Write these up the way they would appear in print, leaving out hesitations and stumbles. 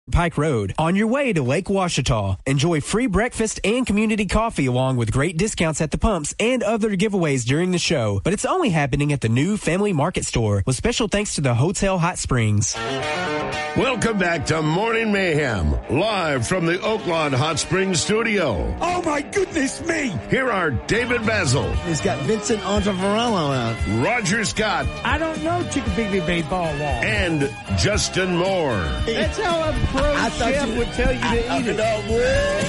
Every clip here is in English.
Pike Road. On your way to Lake Ouachita, enjoy free breakfast and community coffee along with great discounts at the pumps and other giveaways during the show. But it's only happening at the new Family Market Store with special thanks to the Hotel Hot Springs. Welcome back to Morning Mayhem, live from the Oaklawn Hot Springs studio. Oh, my goodness me! Here are David Basil. He's got Vincent Ontavarello out. Roger Scott. I don't know Chickabiddy Baseball Wall. And Justin Moore. That's how a pro chef would tell you to eat it.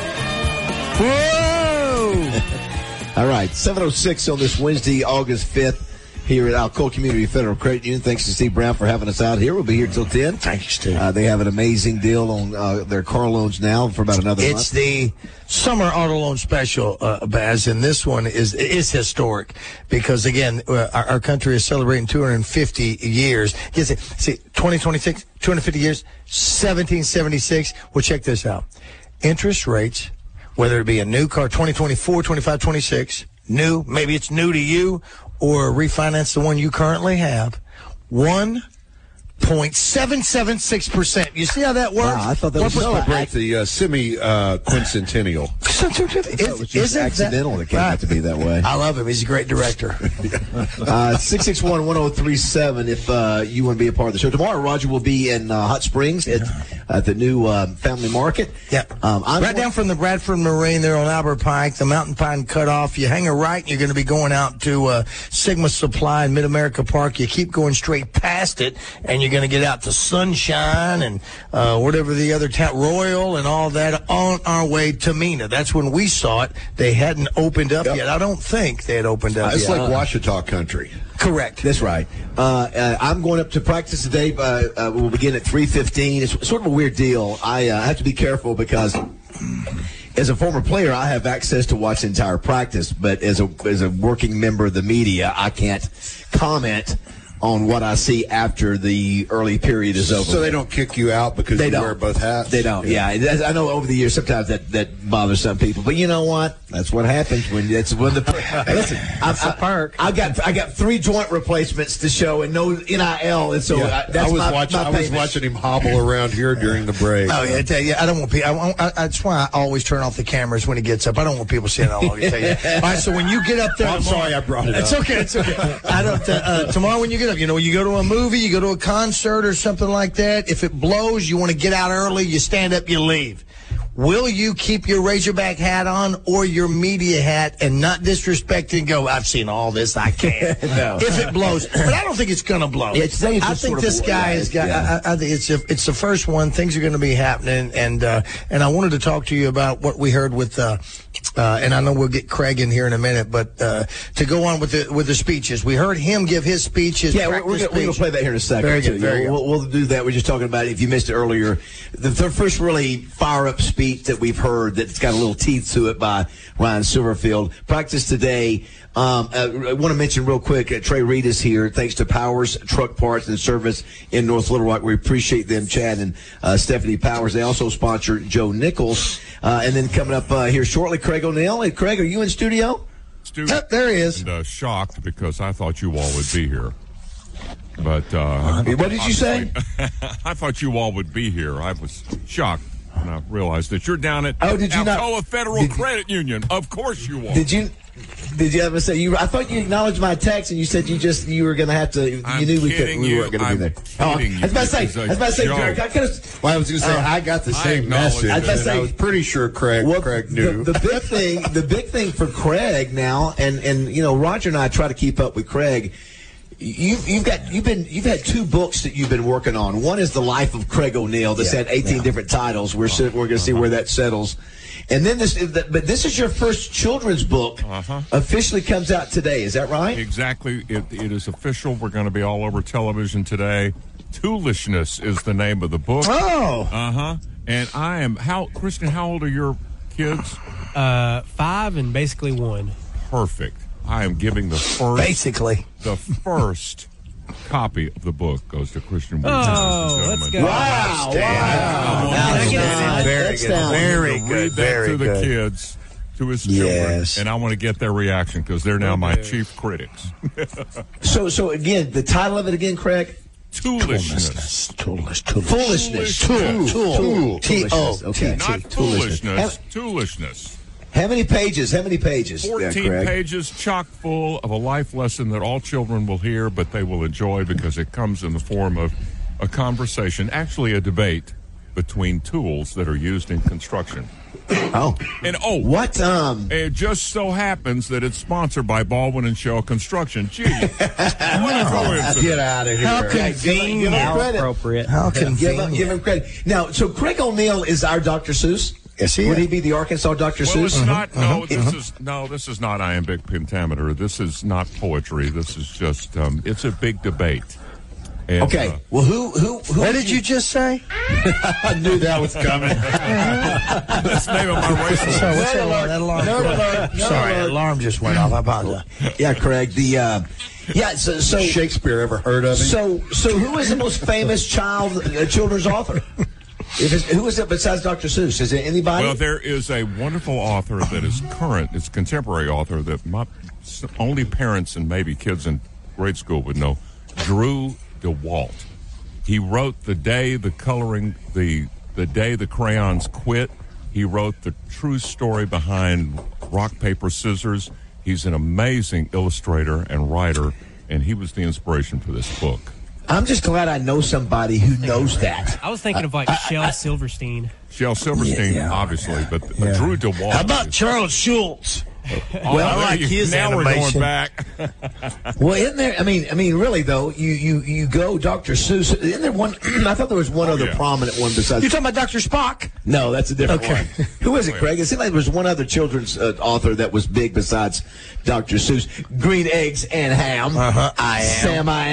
Whoa! All right, 7:06 on this Wednesday, August 5th. Here at Alcoa Community Federal Credit Union. Thanks to Steve Brown for having us out here. We'll be here till 10. Thanks, Steve. They have an amazing deal on their car loans now for about another month. It's the summer auto loan special, Baz, and this one is historic because, again, our country is celebrating 250 years. See, 2026, 250 years, 1776. Well, check this out. Interest rates, whether it be a new car, 2024, 25, 26, new, maybe it's new to you, or refinance the one you currently have, 1.776%. You see how that works? Wow, I thought that was celebrate the semi-quincentennial. It was just accidental that it came out to be that way. I love him. He's a great director. 661-1037 if you want to be a part of the show. Tomorrow, Roger will be in Hot Springs at the new Family Market. Yeah. Right down from the Bradford Marine there on Albert Pike, the Mountain Pine Cutoff. You hang a right, and you're going to be going out to Sigma Supply in Mid-America Park. You keep going straight past it, and you're going to get out to Sunshine and whatever the other town, Royal and all that, on our way to Mena. That's when we saw it. They hadn't opened up yet. I don't think they had opened up it's yet. like Ouachita country. Correct. That's right. I'm going up to practice today. We'll begin at 3:15. It's sort of a weird deal. I have to be careful because as a former player, I have access to watch the entire practice, but as a working member of the media, I can't comment on what I see after the early period is over. So they don't kick you out because you wear both hats? They don't, yeah. I know over the years sometimes that bothers some people, but you know what? That's what happens when listen, I got 3 joint replacements to show and no NIL, and so I was watching him hobble around here during the break. Oh yeah, I tell you, I don't want people. That's why I always turn off the cameras when he gets up. I don't want people seeing how long it takes. All right, so when you get up there, I'm sorry I brought it up. It's okay. I don't. Tomorrow when you get up, you go to a movie, you go to a concert or something like that. If it blows, you want to get out early. You stand up, you leave. Will you keep your Razorback hat on or your media hat and not disrespect and go, I've seen all this, I can't. No. If it blows. But I don't think it's going to blow. Yeah, I think this guy has got, I think it's the first one. Things are going to be happening. And I wanted to talk to you about what we heard with, and I know we'll get Craig in here in a minute, but to go on with the speeches. We heard him give his speech. We're going to play that here in a second. Very good. We'll do that. We're just talking about, if you missed it earlier, the first really fire-up speech that we've heard that's got a little teeth to it by Ryan Silverfield. Practice today. I want to mention real quick, Trey Reed is here. Thanks to Powers Truck Parts and Service in North Little Rock. We appreciate them, Chad and Stephanie Powers. They also sponsor Joe Nichols. And then coming up here shortly, Craig O'Neill. Hey, Craig, are you in studio? There he is. And, shocked because I thought you all would be here. But what did you say? I thought you all would be here. I was shocked when I realized that you're down at Alcoa Federal Credit Union. Of course you are. Did you ever say I thought you acknowledged my text and you said you were going to have to. You knew we weren't going to be there. I was about to say, Derek. I was going to say I got the same message. I was pretty sure Craig knew. The big thing for Craig now, and Roger and I try to keep up with Craig. You've had 2 books that you've been working on. One is The Life of Craig O'Neill that's had 18 different titles. We're going to see where that settles. And then this is your first children's book. Officially comes out today. Is that right? Exactly. It is official. We're going to be all over television today. Toolishness is the name of the book. Oh. And I am Kristen, how old are your kids? 5 and basically 1. Perfect. I am giving the first copy of the book goes to Christian Williams. Oh, let's go. Wow. Very good. Read that to the kids, to his children, and I want to get their reaction because they're now my chief critics. So again, the title of it again, Craig? Toolishness. Foolishness. Tool. Okay. Not foolishness. Toolishness. How many pages? 14 pages, chock full of a life lesson that all children will hear, but they will enjoy because it comes in the form of a conversation, actually a debate between tools that are used in construction. What? It just so happens that it's sponsored by Baldwin and Shell Construction. Gee, what a coincidence! Get out of here! How convenient! How appropriate! How convenient! Give him credit. Now, so Craig O'Neill is our Dr. Seuss. Yes, he would he be the Arkansas Dr. Seuss? It's not. This is not iambic pentameter. This is not poetry. This is just. It's a big debate. And, okay. Well, who? What did you just say? I knew that was coming. That's the name of my racist. That alarm. Sorry, alarm just went off. I apologize. Yeah, Craig. So Shakespeare ever heard of him? So who is the most famous children's author? Who is it besides Dr. Seuss? Is it anybody? Well, there is a wonderful author that is current. It's a contemporary author that only parents and maybe kids in grade school would know. Drew DeWalt. He wrote The Day the Day the Crayons Quit. He wrote the true story behind Rock, Paper, Scissors. He's an amazing illustrator and writer, and he was the inspiration for this book. I'm just glad I know somebody who knows that. I was thinking of Shel Silverstein. Shel Silverstein, obviously, but Drew DeWalt. How about Charles Schultz? Well, I like his now animation. We're going back. Well, isn't there? I mean, really though, you go Dr. Seuss. Isn't there one? I thought there was one other prominent one besides. You're talking about Dr. Spock? No, that's a different one. Who is it, Craig? It seemed like there was one other children's author that was big besides Dr. Seuss. Green Eggs and Ham. Sam I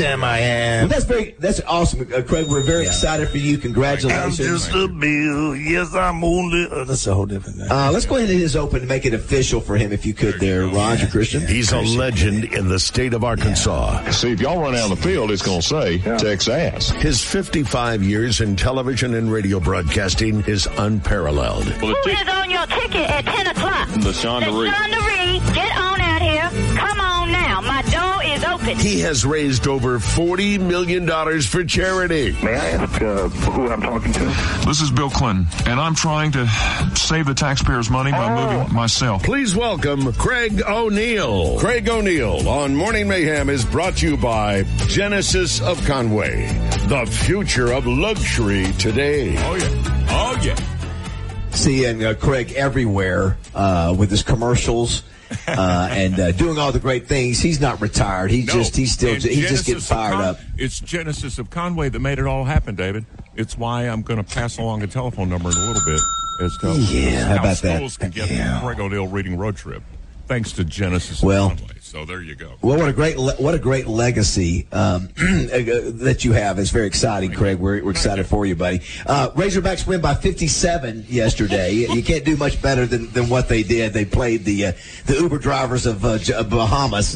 Am. Well, that's awesome, Craig. We're very excited for you. Congratulations. I'm just a bill. Yes, I'm only. That's a whole different thing. Let's go ahead and hit his open and make it official for him, if you could, there, Roger Christian. He's a legend in the state of Arkansas. See, if y'all run out of the field, it's going to say Texas. His 55 years in television and radio broadcasting is unparalleled. Who is on your ticket at 10 o'clock? The Shonda Reed. Get on out here. Come on now. My door is open. He has raised over $40 million for charity. May I ask who I'm talking to? This is Bill Clinton, and I'm trying to save the taxpayers' money by moving myself. Please welcome Craig O'Neill. Craig O'Neill on Morning Mayhem is brought to you by Genesis of Conway, the future of luxury today. Oh, yeah. Seeing Craig everywhere with his commercials and doing all the great things. He's not retired. He's just getting fired up. It's Genesis of Conway that made it all happen, David. It's why I'm going to pass along a telephone number in a little bit as to how schools can get the Craig O'Neill Reading Road Trip. Thanks to Genesis of Conway. So there you go. Well, what a great legacy that you have. It's very exciting, Craig. We're excited for you, buddy. Razorbacks win by 57 yesterday. You can't do much better than what they did. They played the Uber drivers of Bahamas.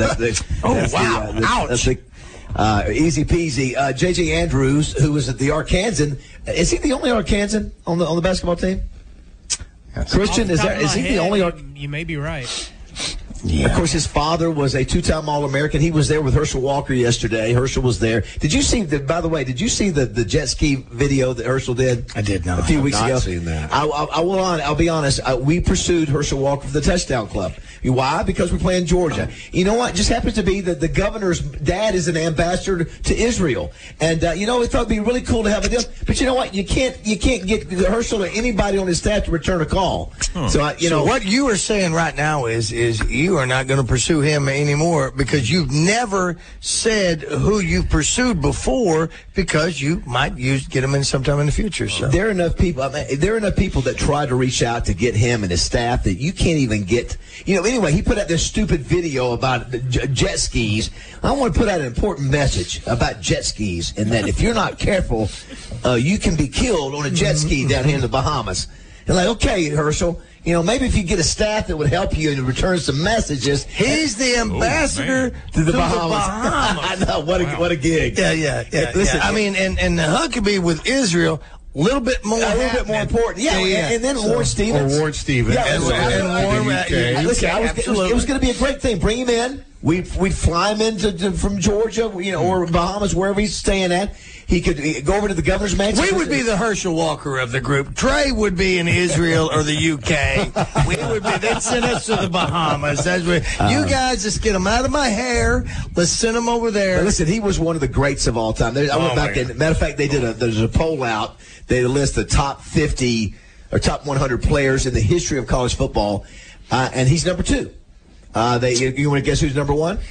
Ouch. Easy peasy. J.J. Andrews, who was at the Arkansan, is he the only Arkansan on the basketball team? Christian, is he the only? You may be right. Yeah. Of course, his father was a two-time All-American. He was there with Herschel Walker yesterday. Herschel was there. Did you see by the way, did you see the jet ski video that Herschel did? I did not. A few weeks ago. I've seen that. I'll be honest. We pursued Herschel Walker for the Touchdown Club. Why? Because we're playing Georgia. You know what? It just happens to be that the governor's dad is an ambassador to Israel. And, we thought it'd be really cool to have a deal. But you know what? You can't get Herschel or anybody on his staff to return a call. So what you are saying right now is you are not going to pursue him anymore because you've never said who you've pursued before because you might get him in sometime in the future. So there are enough people. There are enough people that try to reach out to get him and his staff that you can't even get. Anyway, he put out this stupid video about jet skis. I want to put out an important message about jet skis, and that if you're not careful, you can be killed on a jet ski down here in the Bahamas. And okay, Herschel. Maybe if you get a staff that would help you and return some messages. He's the ambassador to the Bahamas. I know. What a gig. Yeah. Listen, I mean, and the Huckabee with Israel, a little bit more important. Yeah. And then Warren Stevens. Or Warren Stevens. Yeah, and Warren. Listen, it was going to be a great thing. Bring him in. We'd fly him from Georgia, or Bahamas, wherever he's staying at. He could go over to the governor's mansion. We would be the Herschel Walker of the group. Trey would be in Israel or the UK. They'd send us to the Bahamas. You guys just get them out of my hair. Let's send them over there. But listen, he was one of the greats of all time. I went back and, matter of fact, there's a poll out. They list the top 50 or top 100 players in the history of college football, and he's number 2. You want to guess who's number 1?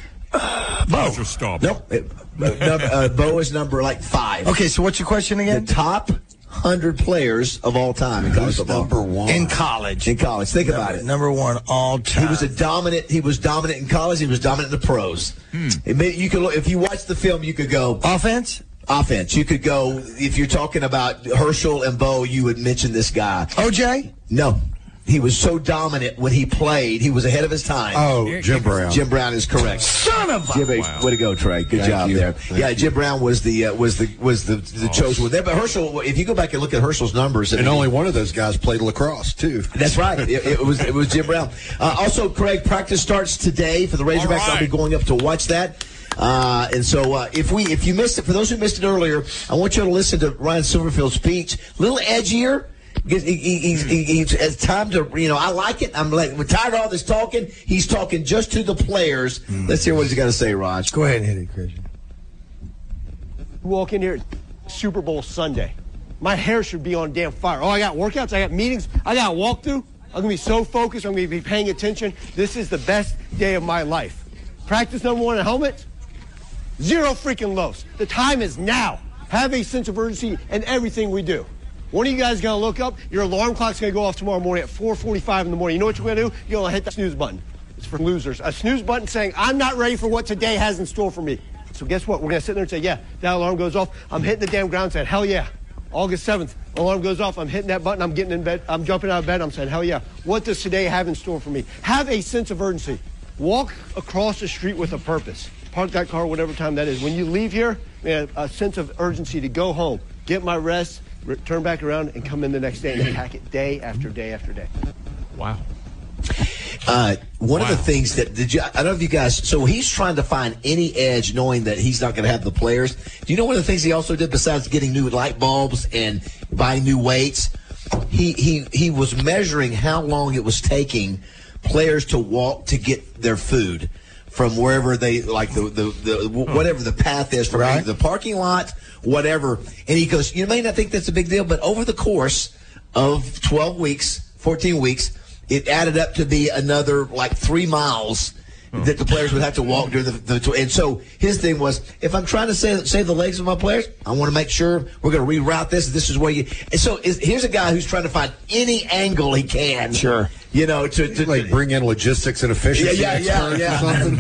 Bo. Nope. Bo is number 5. Okay, so what's your question again? The top 100 players of all time in college football. Number 1 in college. Think about it. Number 1 all time. He was dominant in college. He was dominant in the pros. You could look, if you watch the film, you could go offense. You could go, if you're talking about Herschel and Bo, you would mention this guy. OJ? No. He was so dominant when he played. He was ahead of his time. Oh, Jim Brown. Jim Brown is correct. Son of a! Way to go, Trey. Good job there. Jim Brown was the chosen one there. But Herschel, if you go back and look at Herschel's numbers, and only one of those guys played lacrosse too. That's right. It was Jim Brown. Also, Craig, practice starts today for the Razorbacks. Right. I'll be going up to watch that. And so if you missed it, for those who missed it earlier, I want you to listen to Ryan Silverfield's speech. A little edgier. It's time to, I like it. We're tired of all this talking. He's talking just to the players. Let's hear what he's got to say, Raj. Go ahead and hit it, Christian. Walk in here, Super Bowl Sunday. My hair should be on damn fire. Oh, I got workouts, I got meetings, I got a walkthrough. I'm going to be so focused, I'm going to be paying attention. This is the best day of my life. Practice number 1 at helmet, 0 freaking lows. The time is now. Have a sense of urgency in everything we do. One of you guys is going to look up. Your alarm clock's going to go off tomorrow morning at 4:45 in the morning. You know what you're going to do? You're going to hit that snooze button. It's for losers. A snooze button saying, I'm not ready for what today has in store for me. So guess what? We're going to sit there and say, yeah, that alarm goes off. I'm hitting the damn ground saying, hell yeah. August 7th, alarm goes off. I'm hitting that button. I'm getting in bed. I'm jumping out of bed. I'm saying, hell yeah. What does today have in store for me? Have a sense of urgency. Walk across the street with a purpose. Park that car whatever time that is. When you leave here, man, a sense of urgency to go home, get my rest, turn back around and come in the next day and attack it day after day after day. Wow. One of the things that I don't know if you guys, so he's trying to find any edge knowing that he's not going to have the players. Do you know one of the things he also did besides getting new light bulbs and buying new weights? He was measuring how long it was taking players to walk to get their food from wherever they whatever the path is from the parking lot, whatever. And he goes, you may not think that's a big deal, but over the course of 12 weeks, 14 weeks, it added up to be another 3 miles that the players would have to walk during the and so his thing was, if I'm trying to save the legs of my players, I want to make sure we're going to reroute this. This is where you. And so here's a guy who's trying to find any angle he can. Sure. To bring in logistics and efficiency. Yeah.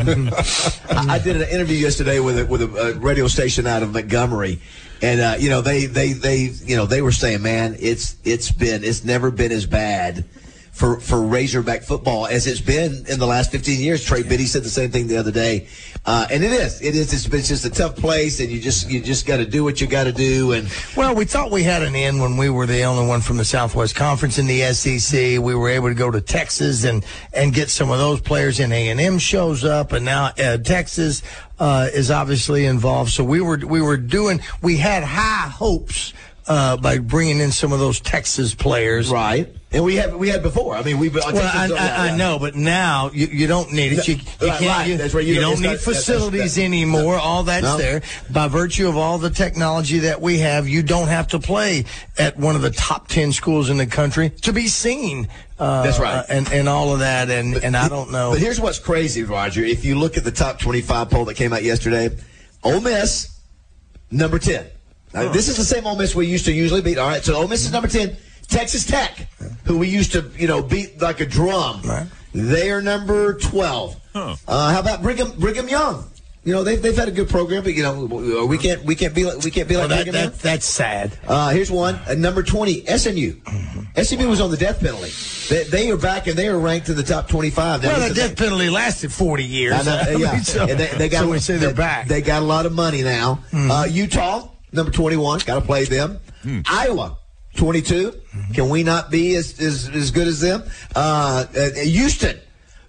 I did an interview yesterday with a radio station out of Montgomery, and they were saying, man, it's never been as bad for Razorback football as it's been in the last 15 years. Trey Biddy said the same thing the other day. And it's just a tough place, and you just got to do what you got to do. And well, we thought we had an in when we were the only one from the Southwest Conference in the SEC. We were able to go to Texas and get some of those players in. A&M shows up, and now Texas is obviously involved. So we had high hopes by bringing in some of those Texas players, right? And we had before. I mean, I know, but now you don't need it. You can't. That's right. You don't need facilities anymore. All that's there by virtue of all the technology that we have. You don't have to play at one of the top 10 schools in the country to be seen. That's right, and all of that. And I don't know. But here's what's crazy, Roger. If you look at the top 25 poll that came out yesterday, Ole Miss number 10. Now, this is the same Ole Miss we used to usually beat. All right, so Ole Miss is number 10. Texas Tech, who we used to, beat like a drum, right. They are number 12. Huh. How about Brigham Young? They've had a good program, but we can't be like Brigham Young. That's sad. Here's one, number 20, SMU. Mm-hmm. SMU was on the death penalty. They are back and they are ranked in the top 25. Well, the death penalty lasted 40 years. So we say they're back. They got a lot of money now. Mm-hmm. Utah, number 21, got to play them. Iowa. 22. Can we not be as good as them? Houston,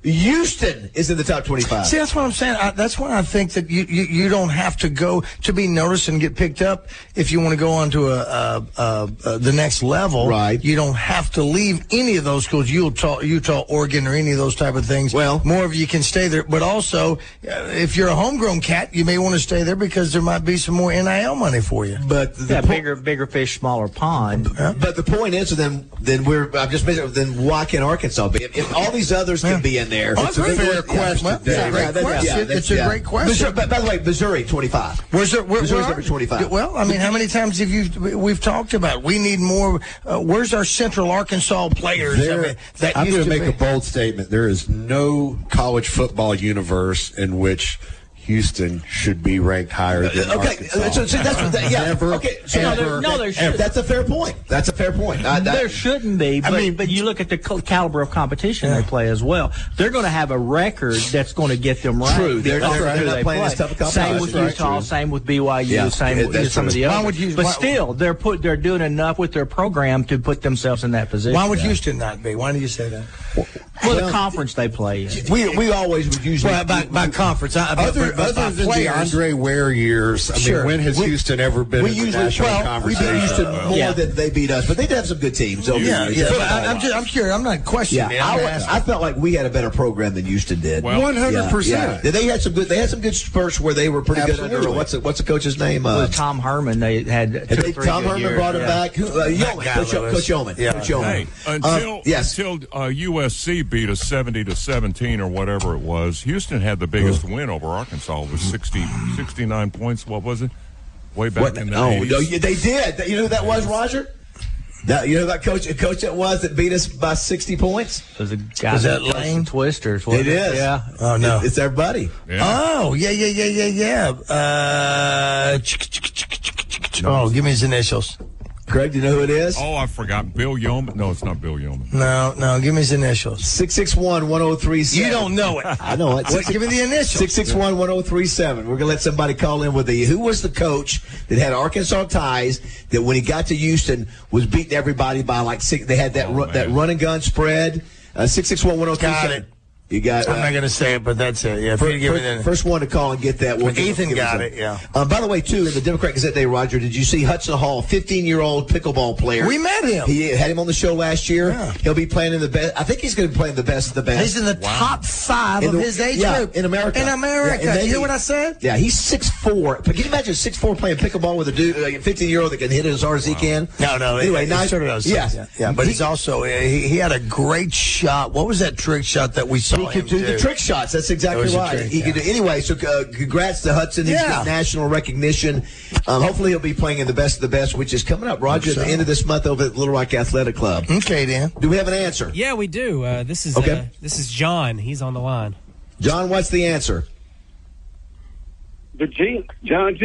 Houston is in the top 25. See, that's what I'm saying. That's why I think that you don't have to go to be noticed and get picked up if you want to go on to the next level. Right. You don't have to leave any of those schools, Utah, Oregon, or any of those type of things. Well, more of you can stay there. But also, if you're a homegrown cat, you may want to stay there because there might be some more NIL money for you. But bigger fish, smaller pond. But the point is, then why can't Arkansas be? If all these others can be in there, it's a fair question. It's a great question. By the way, Missouri 25. Missouri's number 25. Well, I mean, how many times we've talked about we need more? Where's our Central Arkansas players? I'm going to make a bold statement. There is no college football universe in which Houston should be ranked higher than Arkansas. So that's a fair point. That's a fair point. There shouldn't be, but you look at the caliber of competition they play as well. They're going to have a record that's going to get them right. True. They're not playing as tough a competition. Same with Utah, same with BYU, same with some of the others. But still, they're doing enough with their program to put themselves in that position. Why would Houston not be? Why do you say that? Well, the conference they play in. We always would usually by conference. Other than the Andre Ware years, I mean, when has Houston ever been in the national conversation? We beat Houston more than they beat us, but they did have some good teams. But I'm curious. I'm not questioning. I felt like we had a better program than Houston did. 100%. They had some good spurts where they were pretty good under. What's the coach's name? Tom Herman. They had Tom Herman brought him back. Coach Yeoman. Hey, until USC beat us 70-17 or whatever it was, Houston had the biggest win over Arkansas. It was 69 points. What was it? Way back in the 80s. No, they did. You know who that was, Roger? You know that coach that was that beat us by 60 points? Was a guy that Lane Twisters. It is. Yeah. Oh no, it's their buddy. Yeah. Oh yeah. Oh, give me his initials. Craig, do you know who it is? Oh, I forgot. Bill Yeoman? No, it's not Bill Yeoman. No, give me his initials. 661-1037. You don't know it. I know it. Give me the initials. 661-1037. We're going to let somebody call in with who was the coach that had Arkansas ties that when he got to Houston was beating everybody by like six. They had that run and gun spread. 661-1037. Got it. You got. I'm not going to say it, but that's it. Yeah. First one to call and get that. Ethan got it. Yeah. By the way, too, in the Democrat Gazette today, Roger, did you see Hudson Hall, 15-year-old pickleball player? We met him. He had him on the show last year. Yeah. He'll be playing in the best. I think he's going to be playing the best of the best. He's in the top 5 of his age group in America. In America. You hear what I said? Yeah, he's 6'4". But can you imagine 6'4" playing pickleball with a dude, a 15-year-old that can hit it as hard as he can? No. Anyway, nice. Yeah. But he's also he had a great shot. What was that trick shot that we saw him do? The trick shots. That's exactly right. He could do anyway. So congrats to Hudson. He's got national recognition. Hopefully he'll be playing in the best of the best, which is coming up, Roger, at the end of this month over at Little Rock Athletic Club. Okay, Dan. Do we have an answer? Yeah, we do. This is John. He's on the line. John, what's the answer? John Jenkins. John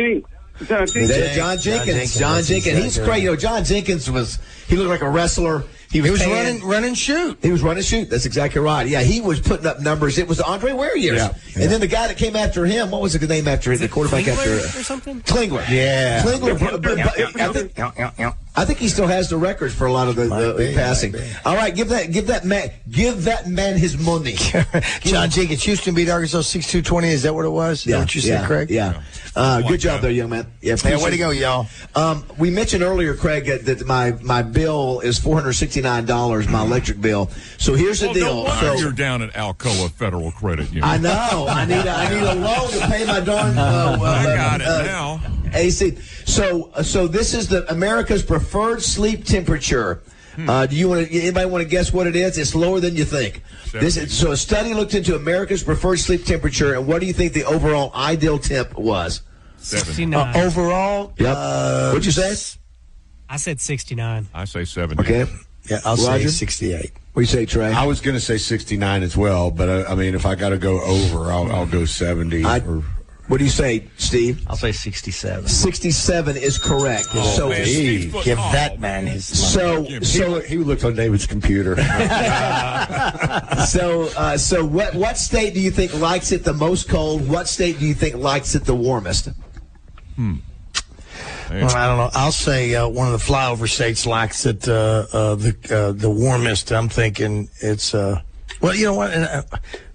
Jenkins. He's great. John Jenkins he looked like a wrestler. He was run and shoot. He was run and shoot. That's exactly right. Yeah, he was putting up numbers. It was the Andre Ware years. Yeah. And then the guy that came after him, what was the name after it? The quarterback Klingler after or something? Klingler. Yeah. Klingler. I think he still has the records for a lot of the passing. All right, give that man his money. John Jenkins, Houston beat Arkansas 6-2-20. Is that what it was? Is that what you said, Craig? Yeah. Good job there, young man. Yeah, way to go, y'all. We mentioned earlier, Craig, that my bill is $469, my electric bill. So here's the deal. So you're down at Alcoa Federal Credit Union. I know. I need a loan to pay my darn. I got it now. AC. So this is America's preferred sleep temperature. Anybody want to guess what it is? It's lower than you think. So a study looked into America's preferred sleep temperature, and what do you think the overall ideal temp was? 69. Overall? Yep. What'd you say? I said 69. I say 70. Okay. Yeah, I'll say 68. What do you say, Trey? I was going to say 69 as well, but I mean, if I got to go over, I'll go 70. What do you say, Steve? I'll say 67. 67 is correct. Oh, man, give that man his money. So he looked on David's computer. So what state do you think likes it the most cold? What state do you think likes it the warmest? Well, I don't know. I'll say one of the flyover states likes it the warmest. I'm thinking it's well, you know what?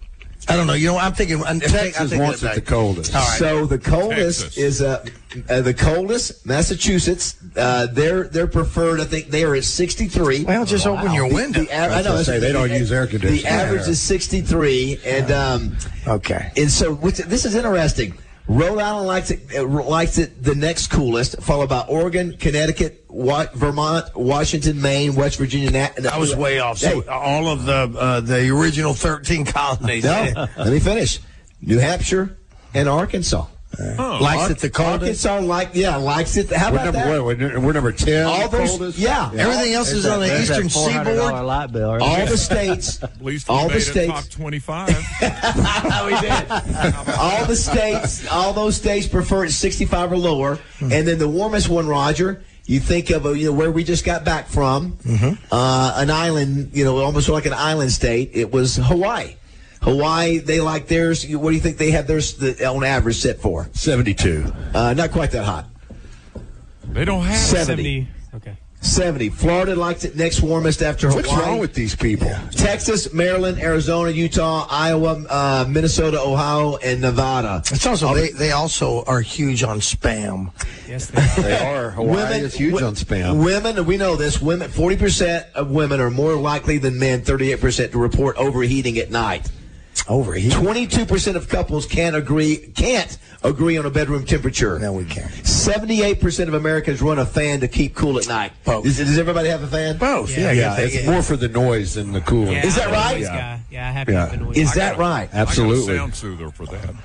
I don't know. You know, I'm thinking Texas wants it the coldest. All right. So the coldest is the coldest. Massachusetts. Their preferred. I think they are at 63. Well, just open your window. I know. They don't use air conditioning. The average is 63, and okay. And so this is interesting. Rhode Island likes it the next coolest, followed by Oregon, Connecticut, Vermont, Washington, Maine, West Virginia. I was way off. So all of the original 13 colonies. No, let me finish. New Hampshire and Arkansas. Likes it the coldest. Arkansas likes it. How about that? We're number 10. All those, coldest. yeah. Everything else is on the eastern seaboard. Light bill, right? All the states. At least all we the made states. Top 25. We did. All the states. All those states prefer it 65 or lower. And then the warmest one, Roger. You think of where we just got back from, an island. Almost like an island state. It was Hawaii. Hawaii, they like theirs. What do you think they have theirs on average set for? 72. Not quite that hot. They don't have 70. Okay. 70. Florida likes it next warmest after Hawaii. What's wrong with these people? Yeah. Texas, Maryland, Arizona, Utah, Iowa, Minnesota, Ohio, and Nevada. It's also they also are huge on spam. Yes, they are. They are. Hawaii is huge on spam. Women, we know this. 40% of women are more likely than men, 38%, to report overheating at night. Overheating. 22% of couples can't agree on a bedroom temperature. No, we can't. 78% of Americans run a fan to keep cool at night. Both. Does everybody have a fan? Both. Yeah. It's more for the noise than the cooling. Is that right? Yeah, I have to have the noise. Is that right? Absolutely. I got a sound soother for that.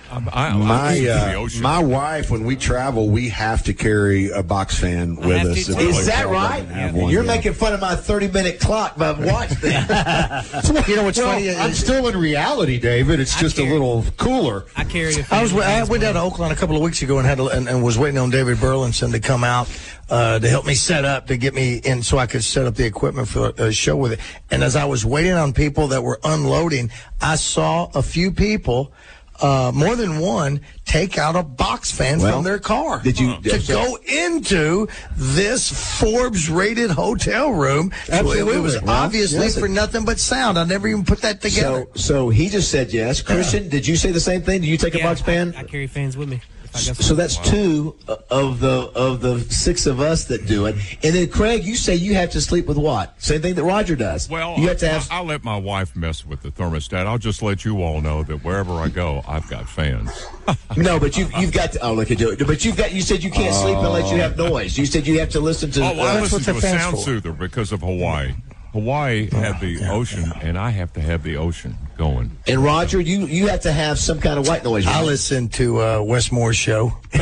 My wife, when we travel, we have to carry a box fan with us. Is that right? You're making fun of my 30-minute clock by watch thing. You know what's funny? I'm still in reality, David. It's just a little cooler. I carry a fan. I went down to Oakland a couple of weeks ago and was waiting on David Burleson to come out to help me set up, to get me in so I could set up the equipment for a show with it. And as I was waiting on people that were unloading, I saw a few people, more than one, take out a box fan from their car to go into this Forbes-rated hotel room. Absolutely. It was obviously for nothing but sound. I never even put that together. So he just said yes. Christian, did you say the same thing? Did you take a box fan? I carry fans with me. So that's 2 of the 6 of us that do it. And then, Craig, you say you have to sleep with what? Same thing that Roger does. Well, you have to have... I'll let my wife mess with the thermostat. I'll just let you all know that wherever I go, I've got fans. No, but you've got to... Oh, look at you. But you said you can't sleep unless you have noise. You said you have to listen to... I listen to a sound soother because of Hawaii. Hawaii had the ocean, and I have to have the ocean going. And Roger, you have to have some kind of white noise. I listen to Wes Moore's show. When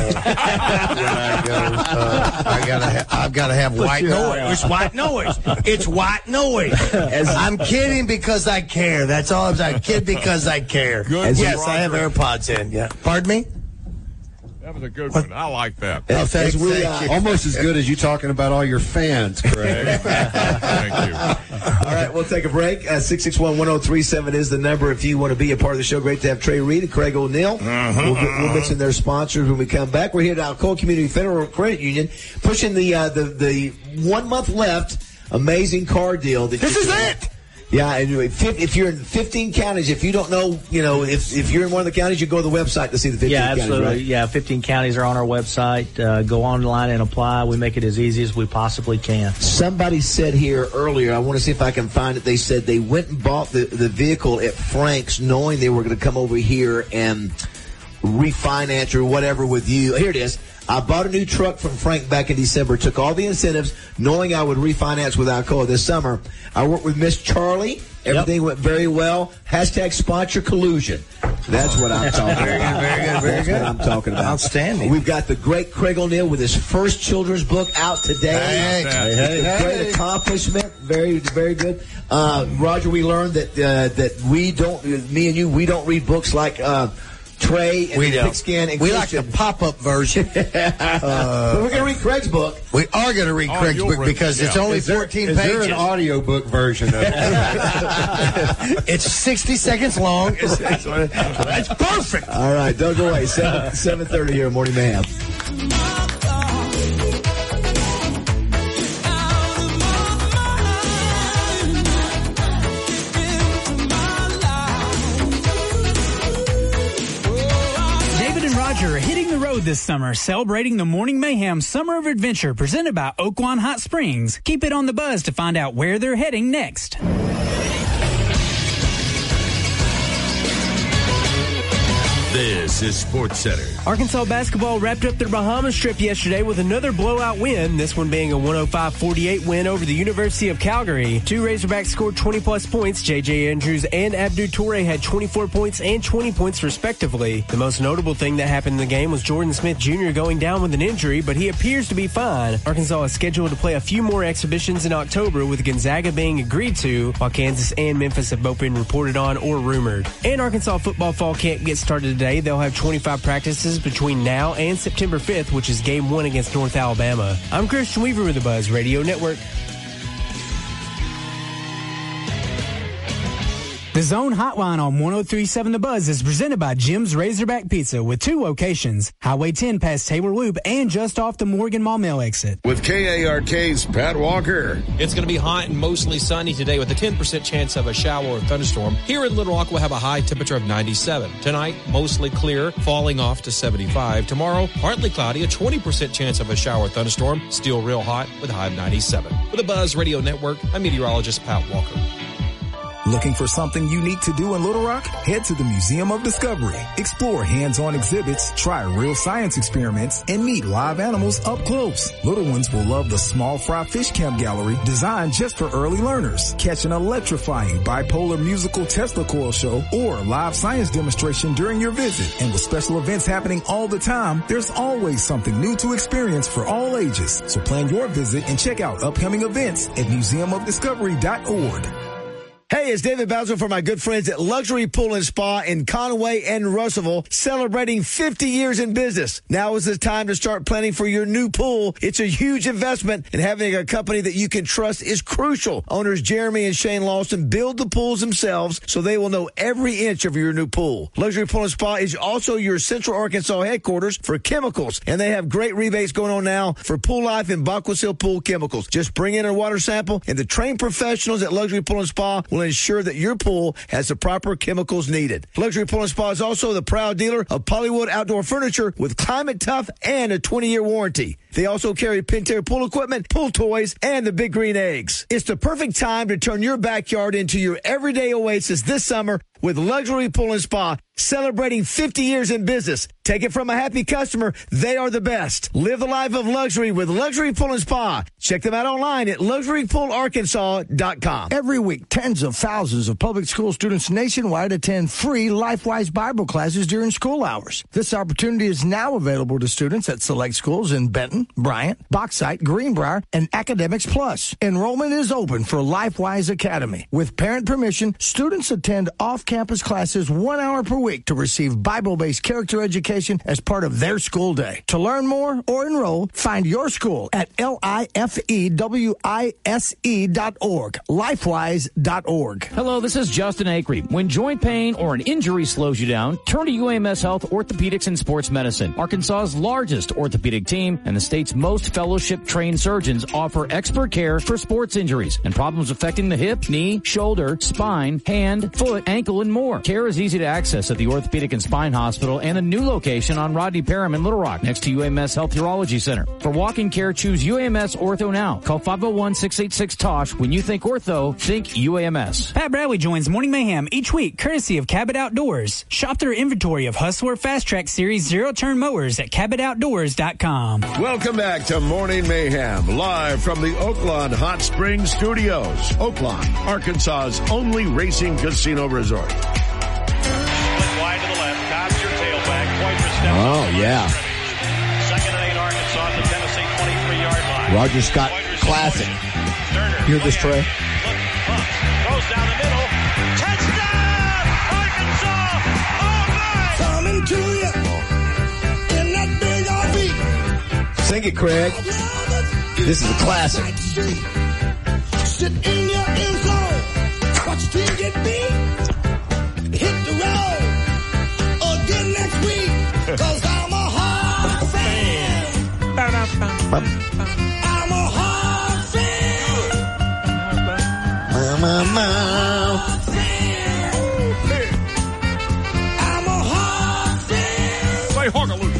I go, I've got to have white noise. It's white noise. It's white noise. I'm kidding because I care. That's all I'm saying. I kid because I care. Good. Yes, Roger. I have AirPods in. Yeah. Pardon me? That was a good one. I like that. Thank you. Almost as good as you talking about all your fans, Craig. Thank you. All right, we'll take a break. 661-1037 is the number if you want to be a part of the show. Great to have Trey Reed and Craig O'Neill. We'll mention their sponsors when we come back. We're here at Alcoa Community Federal Credit Union, pushing the 1 month left amazing car deal. This is it. Yeah, and if you're in 15 counties, if you don't know, if you're in one of the counties, you go to the website to see the 15 counties, absolutely. right? Yeah, 15 counties are on our website. Go online and apply. We make it as easy as we possibly can. Somebody said here earlier, I want to see if I can find it, they said they went and bought the vehicle at Frank's knowing they were going to come over here and refinance or whatever with you. Here it is. I bought a new truck from Frank back in December, took all the incentives, knowing I would refinance with Alcoa this summer. I worked with Miss Charlie. Everything went very well. # sponsor collusion. That's what I'm talking about. Very good. That's what I'm talking about. Outstanding. We've got the great Craig O'Neill with his first children's book out today. Hey. Great accomplishment. Very, very good. Roger, we learned that we don't, me and you, we don't read books like Trey and Pigskin and we like the pop-up version. But we're going to read Craig's book. We are going to read Craig's book because it's only 14 pages. Is there an audiobook version of it? It's 60 seconds long. That's perfect. All right, don't go away. 7:30 here, Morning Mayhem. Roger hitting the road this summer, celebrating the Morning Mayhem Summer of Adventure presented by Oaklawn Hot Springs. Keep it on the buzz to find out where they're heading next. This is SportsCenter. Arkansas basketball wrapped up their Bahamas trip yesterday with another blowout win, this one being a 105-48 win over the University of Calgary. Two Razorbacks scored 20-plus points. J.J. Andrews and Abdou Toure had 24 points and 20 points respectively. The most notable thing that happened in the game was Jordan Smith Jr. going down with an injury, but he appears to be fine. Arkansas is scheduled to play a few more exhibitions in October, with Gonzaga being agreed to, while Kansas and Memphis have both been reported on or rumored. And Arkansas football fall camp gets started today. They'll have 25 practices between now and September 5th, which is Game 1 against North Alabama. I'm Christian Weaver with the Buzz Radio Network. The Zone Hotline on 103.7 The Buzz is presented by Jim's Razorback Pizza with two locations, Highway 10 past Taylor Loop and just off the Morgan Maumelle exit. With KARK's Pat Walker. It's going to be hot and mostly sunny today with a 10% chance of a shower or thunderstorm. Here in Little Rock, we'll have a high temperature of 97. Tonight, mostly clear, falling off to 75. Tomorrow, partly cloudy, a 20% chance of a shower or thunderstorm. Still real hot with a high of 97. With the Buzz Radio Network, I'm meteorologist Pat Walker. Looking for something unique to do in Little Rock? Head to the Museum of Discovery. Explore hands-on exhibits, try real science experiments, and meet live animals up close. Little ones will love the Small Fry Fish Camp Gallery, designed just for early learners. Catch an electrifying bipolar musical Tesla coil show or live science demonstration during your visit. And with special events happening all the time, there's always something new to experience for all ages. So plan your visit and check out upcoming events at museumofdiscovery.org. Hey, it's David Bowser for my good friends at Luxury Pool and Spa in Conway and Russellville, celebrating 50 years in business. Now is the time to start planning for your new pool. It's a huge investment, and having a company that you can trust is crucial. Owners Jeremy and Shane Lawson build the pools themselves, so they will know every inch of your new pool. Luxury Pool and Spa is also your Central Arkansas headquarters for chemicals, and they have great rebates going on now for Pool Life and Bacquasil Pool Chemicals. Just bring in a water sample, and the trained professionals at Luxury Pool and Spa will ensure that your pool has the proper chemicals needed. Luxury Pool and Spa is also the proud dealer of Polywood Outdoor Furniture with Climate Tough and a 20-year warranty. They also carry Pentair pool equipment, pool toys, and the Big Green Eggs. It's the perfect time to turn your backyard into your everyday oasis this summer with Luxury Pool and Spa, celebrating 50 years in business. Take it from a happy customer. They are the best. Live the life of luxury with Luxury Pool and Spa. Check them out online at luxurypoolarkansas.com. Every week, tens of thousands of public school students nationwide attend free LifeWise Bible classes during school hours. This opportunity is now available to students at select schools in Benton, Bryant, Bauxite, Greenbrier, and Academics Plus. Enrollment is open for LifeWise Academy. With parent permission, students attend off-campus classes 1 hour per week to receive Bible-based character education as part of their school day. To learn more or enroll, find your school at lifewise.org, lifewise.org. Hello, this is Justin Acree. When joint pain or an injury slows you down, turn to UAMS Health Orthopedics and Sports Medicine. Arkansas's largest orthopedic team and the state's most fellowship-trained surgeons offer expert care for sports injuries and problems affecting the hip, knee, shoulder, spine, hand, foot, ankle, and more. Care is easy to access at the Orthopedic and Spine Hospital and a new location on Rodney Parham in Little Rock next to UAMS Health Urology Center. For walk-in care, choose UAMS Ortho now. Call 501-686-TOSH. When you think ortho, think UAMS. Pat Bradley joins Morning Mayhem each week, courtesy of Cabot Outdoors. Shop their inventory of Hustler Fast Track Series zero-turn mowers at CabotOutdoors.com. Welcome back to Morning Mayhem, live from the Oaklawn Hot Springs Studios. Oaklawn, Arkansas's only racing casino resort. Wide to the left, Cobbs your tailback. Poitras steps. Oh, yeah. Second and 8, Arkansas at the Tennessee 23-yard line. Roger Scott Classic. Hear this, Trey? Goes down the middle. Touchdown! Arkansas! All right! Coming to you in that big RV. Sing it, Craig. This is a classic. Sit in your end zone. Watch your team get beat. Hit the road again next week. Cause I'm a hard fan. I'm a hard fan. I'm a hard fan. Say Hogaloo.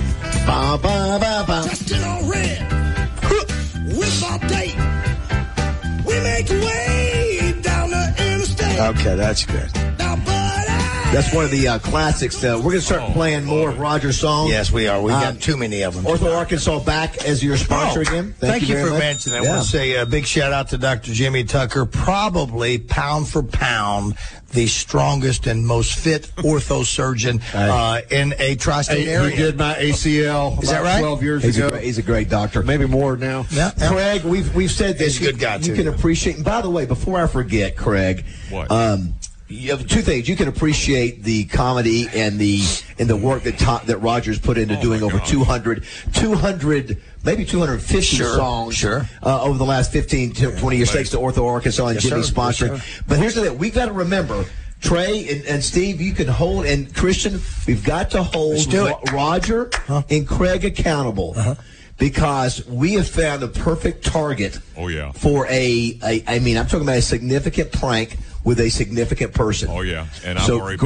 Okay, that's good. That's one of the classics. We're going to start playing more of Roger's songs. Yes, we are. We got too many of them. Ortho Arkansas back as your sponsor again. Thank you for much. mentioning that. I want to say a big shout out to Dr. Jimmy Tucker, probably pound for pound the strongest and most fit ortho surgeon in a tri-state area. He did my ACL Is that right? 12 years ago. He's a great doctor. Maybe more now. Yeah. Craig, we've said this. He's a good guy, too. You can appreciate, and by the way, before I forget, Craig, you have two things. You can appreciate the comedy and the work that Rogers put into doing over 200, maybe 250 songs over the last 15 to 20 years, thanks to Ortho Arkansas and Jimmy sponsoring. But here's the thing. We've got to remember, Trey and Steve, you can hold, and Christian, we've got to hold Roger and Craig accountable. Because we have found a perfect target for I'm talking about a significant prank with a significant person. Oh, yeah. And so I've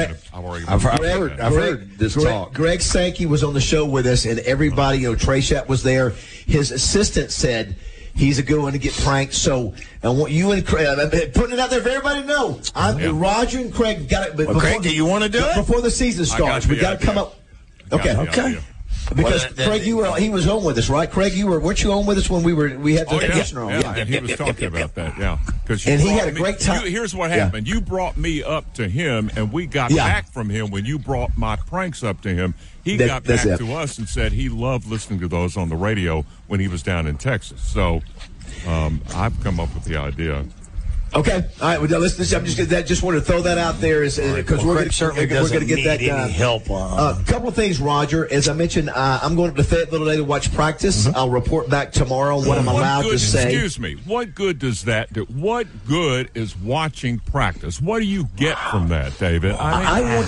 heard this talk. Greg Sankey was on the show with us, and everybody, Trey Schapp was there. His assistant said he's a good one to get pranked. So I want you and Craig, putting it out there for everybody to know. Roger and Craig got it. But Craig, do you want to do it? Before the season starts, we got to come up. Okay. Because Craig, he was on with us, right? Craig, weren't you on with us when we had the listener on? Yeah, and he was talking about that. Yeah, and he had a great time. Here's what happened: you brought me up to him, and we got back from him when you brought my pranks up to him. He got back to us and said he loved listening to those on the radio when he was down in Texas. So I've come up with the idea. Okay, all right. Well, listen. I just wanted to throw that out there because we're going to get that done. Help on a couple of things, Roger. As I mentioned, I'm going to Fayetteville today to watch practice. I'll report back tomorrow what I'm allowed to say. Excuse me. What good does that do? What good is watching practice? What do you get from that, David? I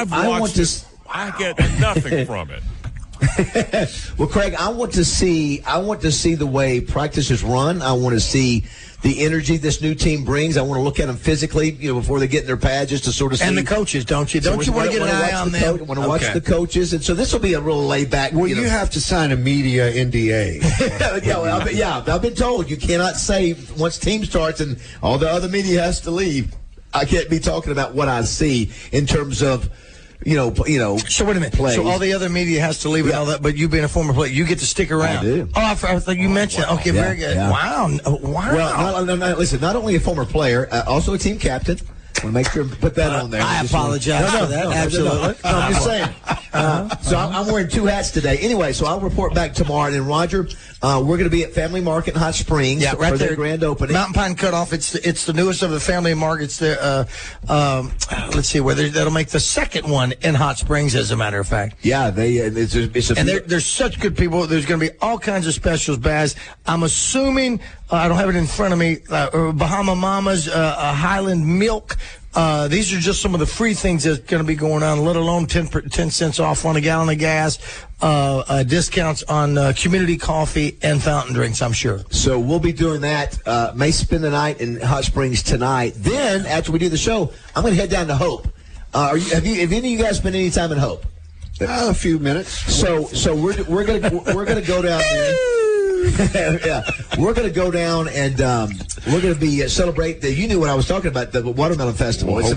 get nothing from it. Well, Craig, I want to see the way practice is run. I want to see the energy this new team brings. I want to look at them physically, before they get in their pads, just to sort of see. And the coaches, don't you? Don't you want to get an eye on them? I want to watch the coaches, and so this will be a real laid back. Well, you have to sign a media NDA. I've been told you cannot say once team starts and all the other media has to leave. I can't be talking about what I see in terms of. So wait a minute. Plays. So all the other media has to leave and all that, but you being a former player, you get to stick around. I do. Oh, I thought you mentioned. Wow. Okay, very good. Yeah. Wow. Well, listen. Not only a former player, also a team captain. I want to make sure put that on there. I apologize for that. Absolutely. No, I'm just saying. So I'm wearing two hats today. Anyway, so I'll report back tomorrow. And then Roger, we're going to be at Family Market in Hot Springs right for there, their grand opening. Mountain Pine Cutoff. It's the newest of the family markets there. Let's see where that'll make the second one in Hot Springs, as a matter of fact. Yeah, there's such good people. There's going to be all kinds of specials, Baz. I'm assuming I don't have it in front of me. Bahama Mamas, Highland Milk. These are just some of the free things that's going to be going on, let alone 10 cents off on a gallon of gas, discounts on community coffee and fountain drinks, I'm sure. So we'll be doing that. May spend the night in Hot Springs tonight. Then, after we do the show, I'm going to head down to Hope. Have any of you guys spent any time in Hope? A few minutes. So we're going to go down there. Yeah, we're going to go down and we're going to be celebrate. You knew what I was talking about, the Watermelon Festival. It's the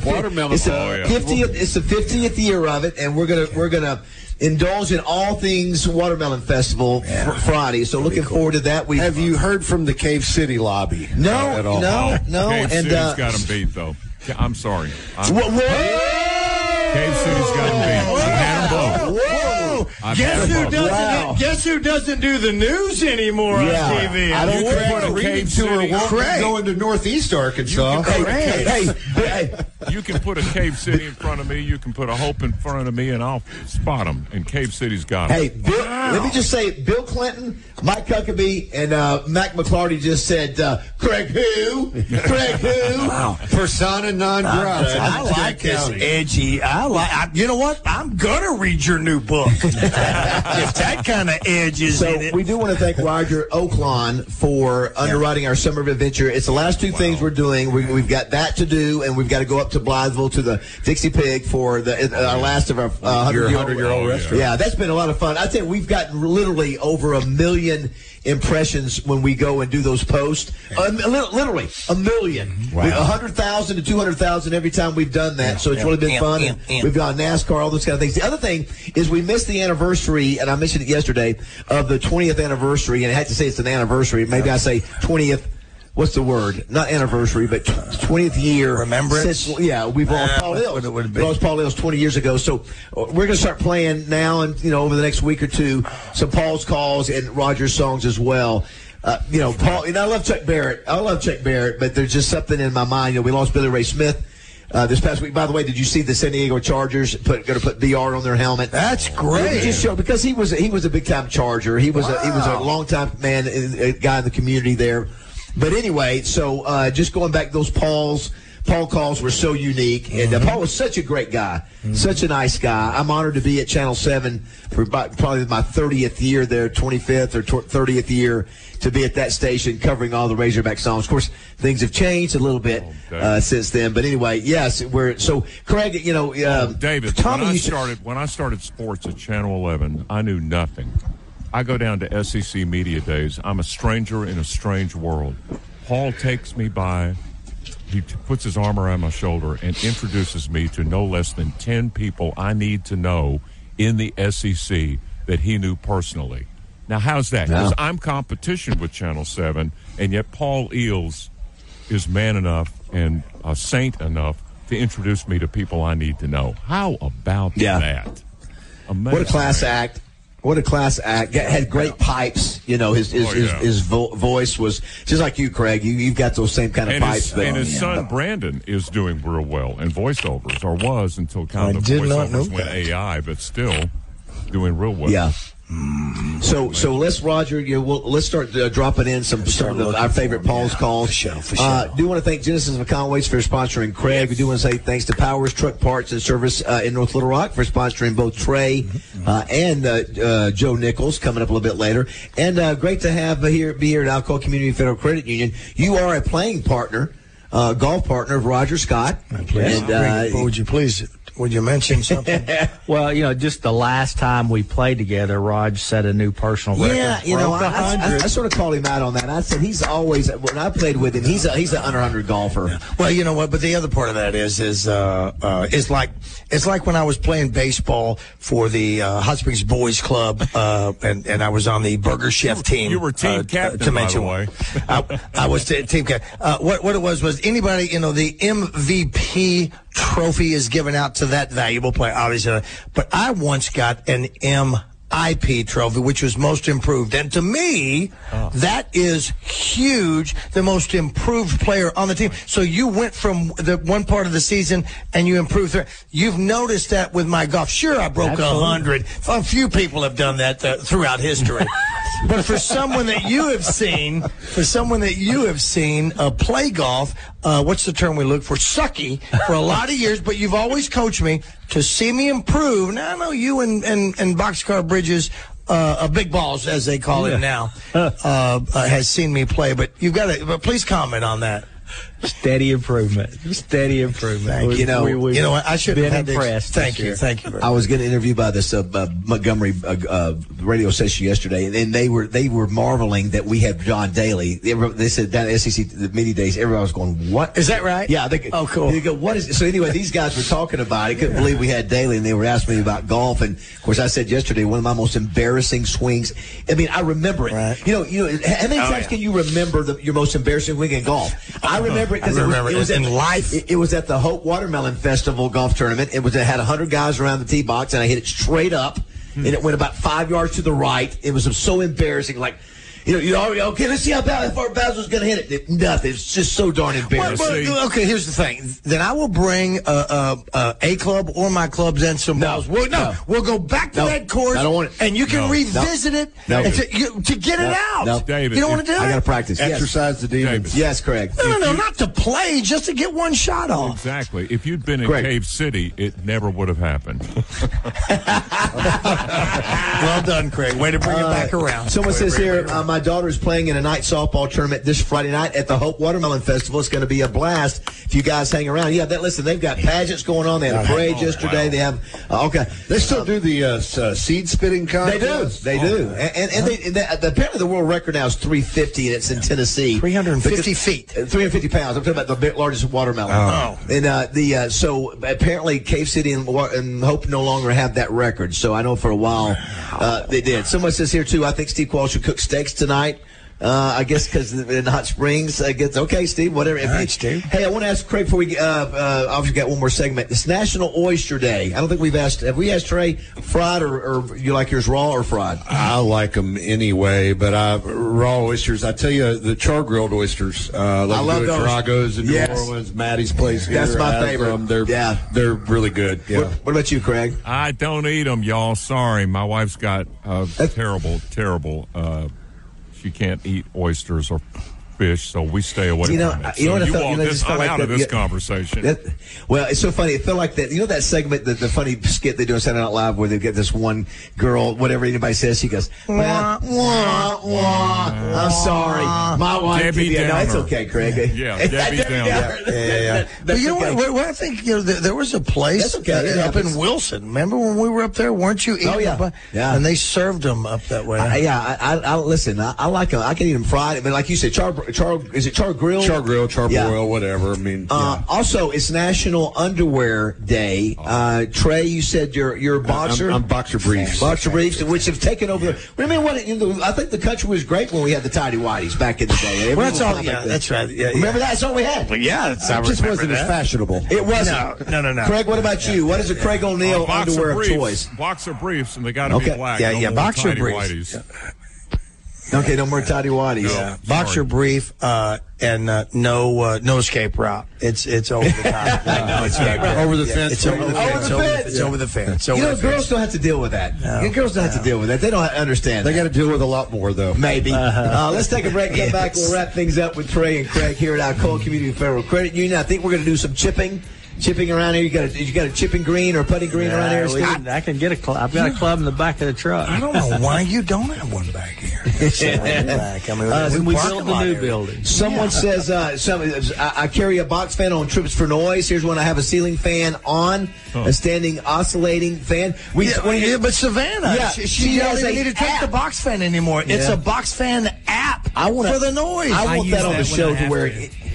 50th year of it, and we're going to indulge in all things Watermelon Festival Friday. So looking forward to that. Have you heard from the Cave City lobby? No. Cave City's got them beat, though. I'm sorry. Cave City's got them beat. I've had them both. Guess who doesn't do the news anymore on TV? I don't want a Cave City. Going to Northeast Arkansas. You can put a Cave City in front of me. You can put a Hope in front of me, and I'll spot them. And Cave City's got them. Hey, let me just say, Bill Clinton, Mike Huckabee, and Mac McClarty just said, Craig who? Craig who? Wow. Persona non grata. I like this edgy. You know what? I'm going to read your new book. If that kind of edge is in it. We do want to thank Roger Oaklawn for underwriting our summer adventure. It's the last two things we're doing. We've got that to do, and we've got to go up to Blytheville to the Dixie Pig for our last of our 100-year-old restaurant. Yeah, that's been a lot of fun. I think we've gotten literally over 1 million impressions when we go and do those posts. Literally, 1 million. Wow. 100,000 to 200,000 every time we've done that. So it's really been fun. And we've got NASCAR, all those kind of things. The other thing is we missed the anniversary, and I mentioned it yesterday, of the 20th anniversary. And I had to say it's an anniversary. Maybe I say 20th. What's the word? Not anniversary, but 20th year. Remembrance? Since, we've lost Paul Ills. We lost Paul Ills 20 years ago. So we're going to start playing now and, over the next week or two, some Paul's calls and Roger's songs as well. Paul, and I love Chuck Barrett, but there's just something in my mind. We lost Billy Ray Smith this past week. By the way, did you see the San Diego Chargers going to put BR on their helmet? That's great. Just show, because he was a big time Charger. He was a long time man, a guy in the community there. But anyway, so just going back, those Paul calls were so unique, and Paul was such a great guy, such a nice guy. I'm honored to be at Channel 7 for probably my 30th year there, 25th or 30th year, to be at that station covering all the Razorback songs. Of course, things have changed a little bit since then. But anyway, yes, so Craig, David, Tommy, when I started sports at Channel 11, I knew nothing. I go down to SEC Media Days. I'm a stranger in a strange world. Paul takes me by. He puts his arm around my shoulder and introduces me to no less than 10 people I need to know in the SEC that he knew personally. Now, how's that? Because I'm competition with Channel 7, and yet Paul Eels is man enough and a saint enough to introduce me to people I need to know. How about that? Amazing. What a class act. What a class act. Had great pipes. His voice was just like you, Craig. You've got those same kind of pipes. And his son, Brandon, is doing real well in voiceovers, or was until kind of voiceovers went AI, but still doing real well. Yeah. So let's, Roger, let's start dropping in some of our favorite Paul's calls. For sure. Do want to thank Genesis of Conway's for sponsoring Craig. We do want to say thanks to Powers Truck Parts and Service in North Little Rock for sponsoring both Trey and Joe Nichols coming up a little bit later. And great to have be here at Alcoa Community Federal Credit Union. You are a playing partner, golf partner of Roger Scott. Would you mention something? Well, just the last time we played together, Raj set a new personal record. Yeah, I sort of called him out on that. I said he's always, when I played with him, he's an under 100 golfer. Yeah. Well, you know what? But the other part of that is like when I was playing baseball for the Hot Springs Boys Club, and I was on the Burger Chef team. You were team captain, by the way. I was team captain. What it was anybody, the MVP trophy is given out to that valuable player, obviously. But I once got an MIP trophy, which was most improved. And to me, that is huge, the most improved player on the team. So you went from the one part of the season and you improved. You've noticed that with my golf. Sure, I broke 100. A few people have done that throughout history. But for someone that you have seen play golf, what's the term we look for? Sucky for a lot of years, but you've always coached me to see me improve. Now, I know you and Boxcar Bridges, Big Balls, as they call it now, has seen me play, but but please comment on that. Steady improvement. Thank you. I should have been impressed. Thank you. I was getting interviewed by this Montgomery radio station yesterday, and they were marveling that we had John Daly. They said down at SEC the media days, everybody was going, "What is that right?" Yeah. Cool. They go, "What is it?" So anyway, these guys were talking about it. Couldn't believe we had Daly, and they were asking me about golf. And of course, I said yesterday one of my most embarrassing swings. I mean, I remember it. Right. How many times can you remember your most embarrassing swing in golf? I remember it because it was in life. It was at the Hope Watermelon Festival golf tournament. It had 100 guys around the tee box, and I hit it straight up, and it went about 5 yards to the right. It was so embarrassing. Like, you already, okay, let's see how far Basil's going to hit it. Nothing. It's just so darn embarrassing. Okay, here's the thing. Then I will bring a club or my clubs and some balls. We'll go back to that course, and you can revisit it to get it out. No, David, you don't want to do it? I got to practice. Exercise the demons. Yes, Craig. No, not to play, just to get one shot off. Exactly. If you'd been in Cave City, it never would have happened. Well done, Craig. Way to bring it back around. Someone says here, my my daughter is playing in a night softball tournament this Friday night at the Hope Watermelon Festival. It's going to be a blast if you guys hang around. Yeah, listen, they've got pageants going on. They had a parade yesterday. Wow. They have They still do the seed spitting contest. They do. And apparently the world record now is 350, and it's in Tennessee. 350 feet. 350 pounds. I'm talking about the largest watermelon. And so apparently Cave City and Hope no longer have that record. So I know for a while they did. Someone says here too, I think Steve Qualls should cook steaks tonight. I guess because in Hot Springs, okay, Steve, whatever. All right, Steve. Hey, I want to ask Craig before we obviously got one more segment. It's National Oyster Day. I don't think have we asked Trey fried or you like yours raw or fried? I like them anyway, but raw oysters. I tell you, the char grilled oysters. I love those. Drago's in New Orleans, Maddie's place here. That's my favorite. They're really good. Yeah. What about you, Craig? I don't eat them, y'all. Sorry, my wife's got terrible. She can't eat oysters or fish, so we stay away from it. I'm out of this conversation. Well, it's so funny. It felt like that. You know that segment, the funny skit they do on Saturday Night Live where they get this one girl, whatever anybody says, she goes, wah, wah, wah. I'm sorry. My wife. Debbie Downer. No, it's okay, Craig. Yeah, Debbie Downer. Yeah. But you know what? I think there was a place up in Wilson. Remember when we were up there? Weren't you eating? Oh, yeah. And they served them up that way. I listen. I like them. I can eat them fried. But like you said, is it char grilled? Char grilled, char boiled, whatever. I mean, also it's National Underwear Day. Trey, you said you're a boxer. I'm boxer briefs. Boxer briefs, which have taken over. I think the country was great when we had the tidy whities back in the day. Well, that's all. Yeah, that's right. Yeah, remember that? That's all we had. Well, yeah, it just wasn't as fashionable. It wasn't. No. Craig, what about you? What is a Craig O'Neill underwear of choice? Boxer briefs, and they got to be black. Yeah, boxer briefs. Okay, no more tidy whities. No, boxer brief and no escape route. It's over the top. No escape route. Over the fence. It's over the fence. It's over the fence. Girls don't have to deal with that. Girls don't have to deal with that. They don't understand. They got to deal with a lot more, though. Maybe. Let's take a break. Come back. We'll wrap things up with Trey and Craig here at Alcoa Community Federal Credit Union. I think we're going to do some chipping around here. You got a chipping green or putting green around here? I can get a club. I've got a club in the back of the truck. I don't know why you don't have one back here. We build the new building. Someone says, I carry a box fan on trips for noise. Here's one I have a ceiling fan on, a standing oscillating fan. But Savannah, she doesn't even need to take the box fan anymore. Yeah. It's a box fan app for the noise. I want that on the show to where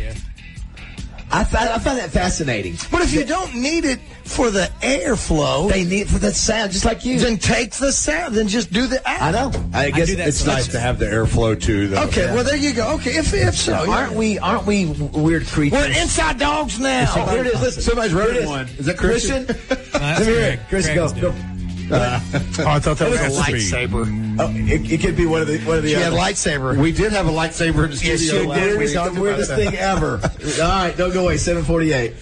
I find that fascinating. But if you don't need it for the airflow, they need it for the sound, just like you. Then take the sound. Then just do the app. I know. I guess it's nice to have the airflow too, though. Okay, well there you go. Okay, if so, aren't we weird creatures? We're inside dogs now. Here it is. Listen, somebody's running one. Is that Christian? Let me hear it. Christian, go. I thought that was a lightsaber. It could be one of the. She had a lightsaber. We did have a lightsaber in the studio. Yes, you did. It's the weirdest thing ever. All right, don't go away. 7:48.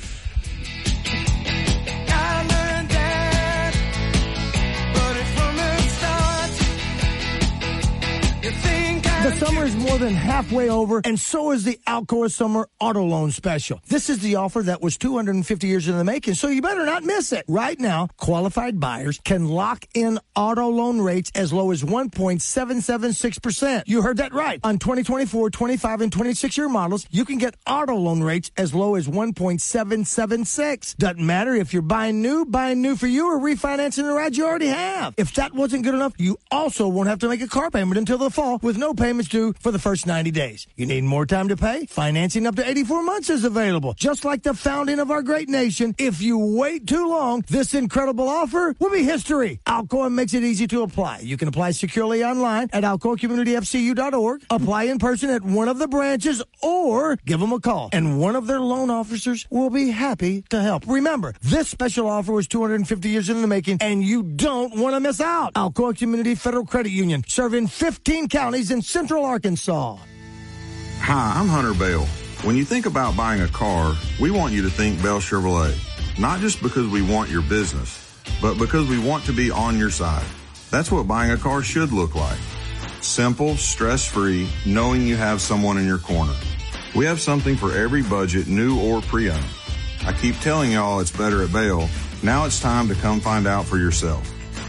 The summer is more than halfway over, and so is the Alcoa Summer Auto Loan Special. This is the offer that was 250 years in the making, so you better not miss it. Right now, qualified buyers can lock in auto loan rates as low as 1.776%. You heard that right. On 2024, 25, and 26-year models, you can get auto loan rates as low as 1.776. Doesn't matter if you're buying new for you, or refinancing the ride you already have. If that wasn't good enough, you also won't have to make a car payment until the fall with no payments due for the first 90 days. You need more time to pay? Financing up to 84 months is available. Just like the founding of our great nation, if you wait too long, this incredible offer will be history. Alcoa makes it easy to apply. You can apply securely online at alcoacommunityfcu.org, apply in person at one of the branches, or give them a call, and one of their loan officers will be happy to help. Remember, this special offer was 250 years in the making, and you don't want to miss out. Alcoa Community Federal Credit Union, serving 15 counties in Central Arkansas. Hi, I'm Hunter Bell. When you think about buying a car, we want you to think Bell Chevrolet. Not just because we want your business, but because we want to be on your side. That's what buying a car should look like. Simple, stress-free, knowing you have someone in your corner. We have something for every budget, new or pre-owned. I keep telling y'all it's better at Bell. Now it's time to come find out for yourself.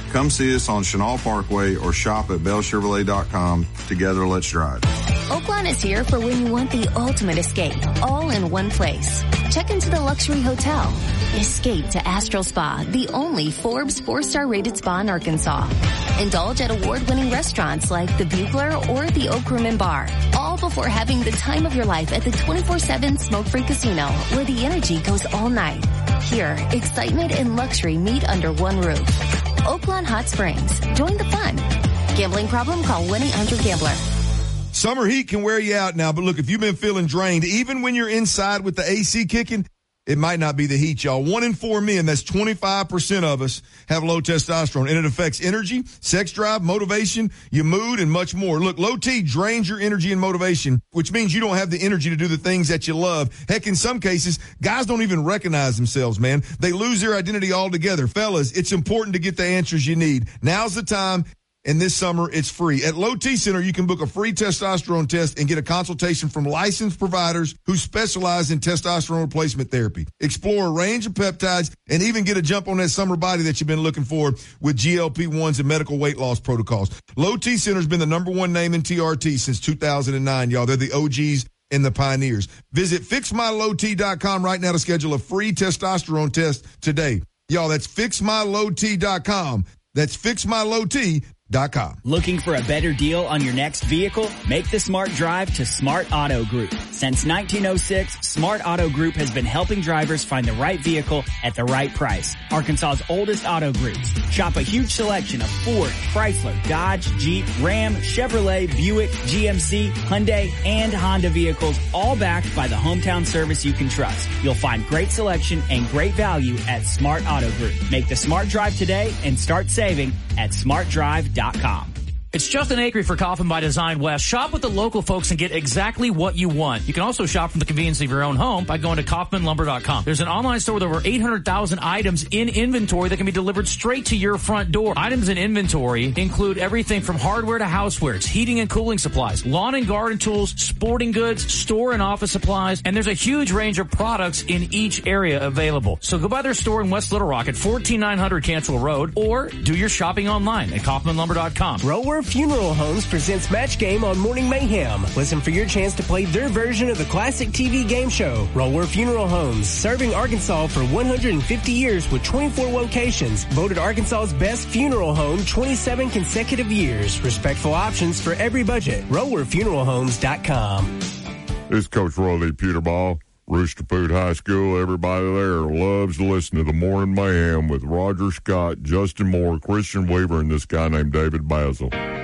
Come see us on Chenal Parkway or shop at BellChevrolet.com. Together, let's drive. Oaklawn is here for when you want the ultimate escape, all in one place. Check into the luxury hotel. Escape to Astral Spa, the only Forbes 4-star rated spa in Arkansas. Indulge at award-winning restaurants like the Bugler or the Oak Room and Bar, all before having the time of your life at the 24/7 smoke-free casino, where the energy goes all night. Here, excitement and luxury meet under one roof. Oaklawn Hot Springs. Join the fun. Gambling problem? Call 1-800-GAMBLER. Summer heat can wear you out now, but look, if you've been feeling drained, even when you're inside with the AC kicking, it might not be the heat, y'all. 1 in 4 men, that's 25% of us, have low testosterone, and it affects energy, sex drive, motivation, your mood, and much more. Look, low T drains your energy and motivation, which means you don't have the energy to do the things that you love. Heck, in some cases, guys don't even recognize themselves, man. They lose their identity altogether. Fellas, it's important to get the answers you need. Now's the time. And this summer, it's free. At Low T Center, you can book a free testosterone test and get a consultation from licensed providers who specialize in testosterone replacement therapy. Explore a range of peptides and even get a jump on that summer body that you've been looking for with GLP-1s and medical weight loss protocols. Low T Center's been the #1 name in TRT since 2009, y'all. They're the OGs and the pioneers. Visit FixMyLowT.com right now to schedule a free testosterone test today. Y'all, that's FixMyLowT.com. That's FixMyLowT.com. Looking for a better deal on your next vehicle? Make the smart drive to Smart Auto Group. Since 1906, Smart Auto Group has been helping drivers find the right vehicle at the right price. Arkansas's oldest auto groups. Shop a huge selection of Ford, Chrysler, Dodge, Jeep, Ram, Chevrolet, Buick, GMC, Hyundai, and Honda vehicles, all backed by the hometown service you can trust. You'll find great selection and great value at Smart Auto Group. Make the smart drive today and start saving at smartdrive.com. It's Justin Acri for Coffin by Design West. Shop with the local folks and get exactly what you want. You can also shop from the convenience of your own home by going to KaufmanLumber.com. There's an online store with over 800,000 items in inventory that can be delivered straight to your front door. Items in inventory include everything from hardware to housewares, heating and cooling supplies, lawn and garden tools, sporting goods, store and office supplies, and there's a huge range of products in each area available. So go by their store in West Little Rock at 14900 Cantrell Road or do your shopping online at KaufmanLumber.com. Roller Funeral Homes presents Match Game on Morning Mayhem. Listen for your chance to play their version of the classic TV game show. Roller Funeral Homes, serving Arkansas for 150 years with 24 locations. Voted Arkansas's best funeral home 27 consecutive years. Respectful options for every budget. RollerFuneralHomes.com. This is Coach Roy Lee Peterball. Rooster Poot High School, everybody there loves to listen to the Morning Mayhem with Roger Scott, Justin Moore, Christian Weaver, and this guy named David Basil.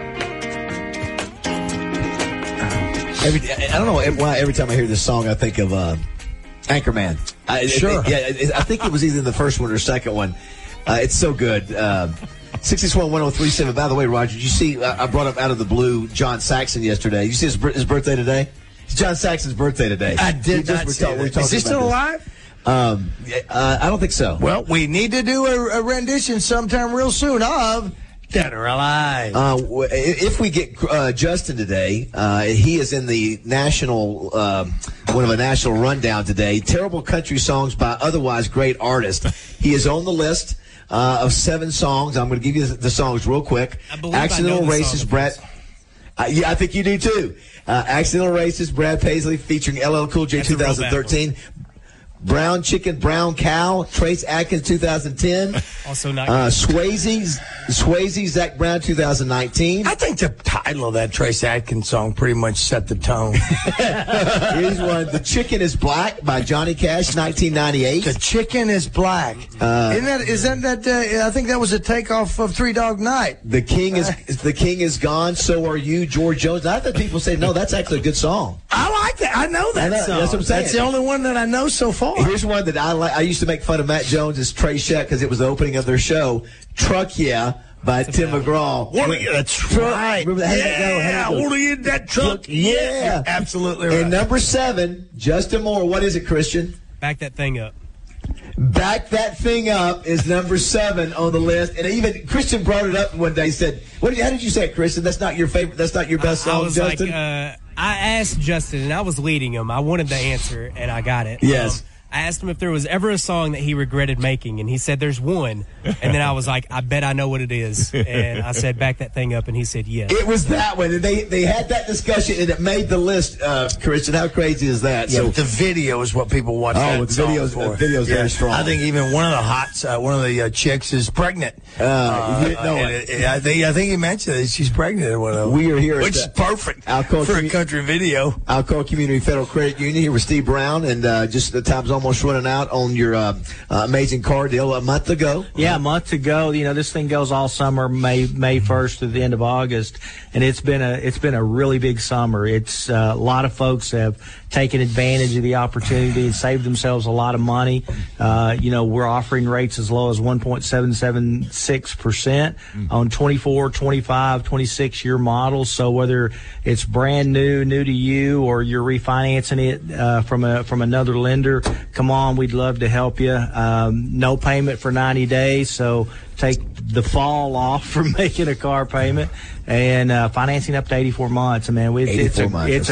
I don't know why every time I hear this song I think of Anchorman. Sure. I think it was either the first one or second one. It's so good. 661-1037. By the way, Roger, did you see, I brought up out of the blue John Saxon yesterday. You see his birthday today? It's John Saxon's birthday today. I did not see that. Is he still alive? I don't think so. Well, we need to do a rendition sometime real soon of Dead or Alive. If we get Justin today, he is in the national, one of a national rundown today. Terrible country songs by otherwise great artists. He is on the list of 7 songs. I'm going to give you the songs real quick. Accidental Racist, Brad. Yeah, I think you do too. Accidental Racist, Brad Paisley featuring LL Cool J, 2013. Brown Chicken, Brown Cow, Trace Atkins, 2010. Also not Swayze, Zach Brown, 2019. I think the title of that Trace Atkins song pretty much set the tone. Here's one. The Chicken is Black by Johnny Cash, 1998. The Chicken is Black. Is that I think that was a takeoff of Three Dog Night. The King is Gone, So Are You, George Jones. I thought people say, no, that's actually a good song. I like that. I know that song. That's what I'm saying. That's the only one that I know so far. Here's one that I like. I used to make fun of Matt Jones' Trey Sheck because it was the opening of their show, Truck Yeah by Tim McGraw. That's right. Remember that? Yeah, I want to get that truck. Yeah. Absolutely right. And number 7, Justin Moore. What is it, Christian? Back That Thing Up. Back That Thing Up is number 7 on the list. And even Christian brought it up one day. Said, how did you say it, Christian? That's not your favorite. That's not your best song, Justin? I asked Justin, and I was leading him. I wanted the answer, and I got it. Yes. I asked him if there was ever a song that he regretted making, and he said there's one. And then I was like, I bet I know what it is. And I said, back that thing up, and he said yes. It was that one. They had that discussion, and it made the list, Christian. How crazy is that? Yeah, so the video is what people watch. Oh, the video's very strong. I think even one of the chicks is pregnant. I think he mentioned that she's pregnant. We are here, which is perfect for a country video. Alcoa Community Federal Credit Union here with Steve Brown, and just the time's almost running out on your amazing car deal a month ago. Yeah, a month ago. This thing goes all summer, May 1st to the end of August, and it's been a really big summer. It's a lot of folks have taken advantage of the opportunity and saved themselves a lot of money. We're offering rates as low as 1.776% on 24, 25, 26-year models. So whether it's brand new to you, or you're refinancing it from another lender, come on, we'd love to help you. No payment for 90 days, so take the fall off from making a car payment, and financing up to 84 months. It's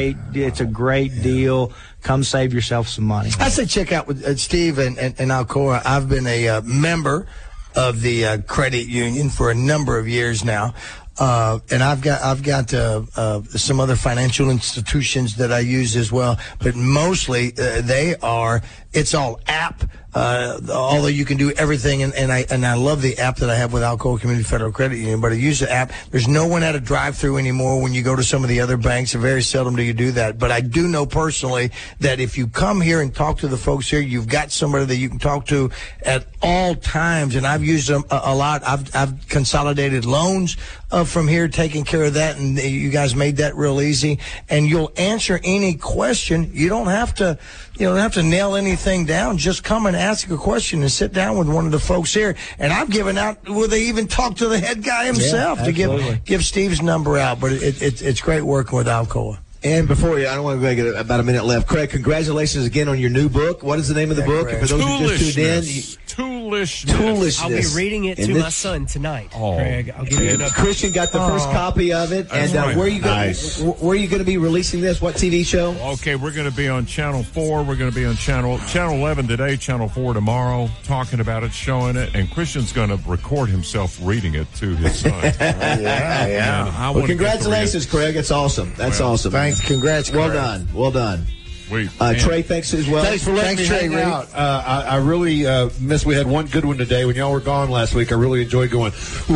a great deal. Come save yourself some money. I say check out with Steve and Alcoa. I've been a member of the credit union for a number of years now. And I've got some other financial institutions that I use as well, but mostly it's all app. Although you can do everything, and I love the app that I have with Alcoa Community Federal Credit Union, but I use the app. There's no one at a drive-through anymore when you go to some of the other banks. Very seldom do you do that. But I do know personally that if you come here and talk to the folks here, you've got somebody that you can talk to at all times, and I've used them a lot. I've consolidated loans from here, taking care of that, and you guys made that real easy. And you'll answer any question. You don't have to nail anything down. Just come and ask a question and sit down with one of the folks here. And I've given out where they even talk to the head guy himself to give Steve's number out. But it's great working with Alcoa. And before you, I don't want to get about a minute left. Craig, congratulations again on your new book. What is the name of the book? Craig. For those who just tuned in, Toolishness. I'll be reading it to my son tonight. Craig, I'll give you an update. Christian got the first copy of it. That's right. Where are you going to be releasing this? What TV show? Okay, we're going to be on Channel 4. We're going to be on Channel 11 today, Channel 4 tomorrow, talking about it, showing it, and Christian's going to record himself reading it to his son. Yeah. Well, congratulations, Craig. It's awesome. That's awesome. Thanks. Congrats, Craig. Well done. Trey, thanks as well. Thanks for letting me hang out. I really missed. We had one good one today. When y'all were gone last week, I really enjoyed going.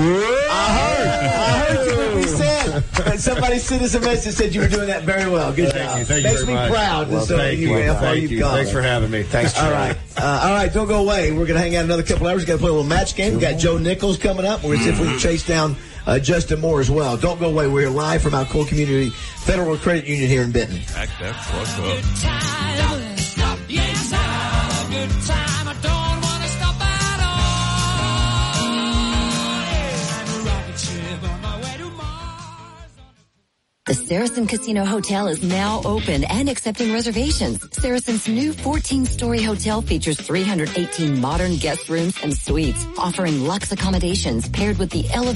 I heard you when we said. And somebody sent us a message said you were doing that very well. Good job. Thank you Makes me proud. Well, thank you. Thanks for having me. Thanks. All right. All right. Don't go away. We're going to hang out another couple hours. We're going to play a little match game. We got Joe Nichols coming up. We're going to see if we can chase down Justin Moore as well. Don't go away. We're here live from Alcoa Community Federal Credit Union here in Benton. That's what's up. Good time. Yes, have a good time. I don't want to stop at all. I'm a rocket ship on my way to Mars. The Saracen Casino Hotel is now open and accepting reservations. Saracen's new 14-story hotel features 318 modern guest rooms and suites, offering luxe accommodations paired with the elevated